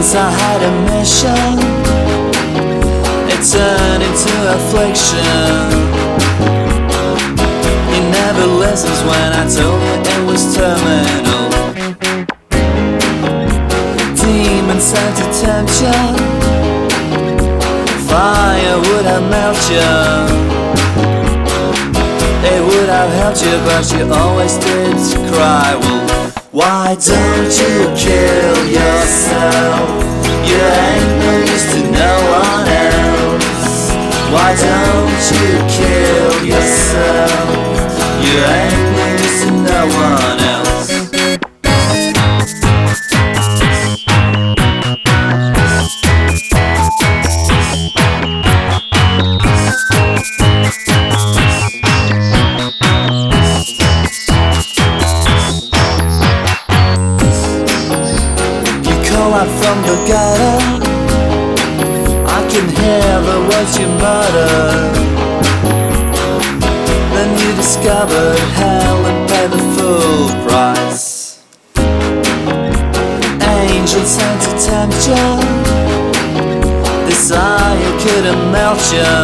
Once I had a mission, it turned into affliction. He never listens when I told him it was terminal. Demons sent to tempt you, fire would have melted you. It would have helped you, but you always did cry. Well, why don't you kill yourself? You ain't no use to no one else. Why don't you kill yourself? You ain't no use to no one else. Out from the gutter, I can hear the words you mutter. Then you discovered hell and paid the full price. Angels sent to tempt you, desire couldn't melt you.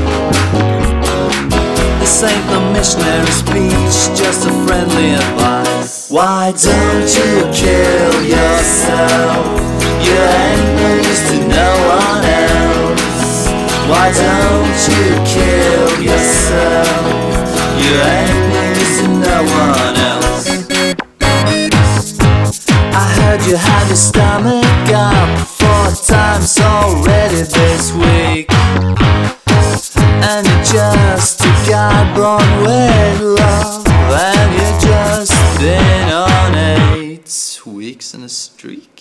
This ain't no missionary speech, just a friendly advice. Why don't you kill yourself? You ain't no use to no one else. Why don't you kill yourself? You ain't no use to no one else. I heard you had your stomach up 4 times already this week, and you're just a guy born with love, and you're just been on 8 weeks in a streak.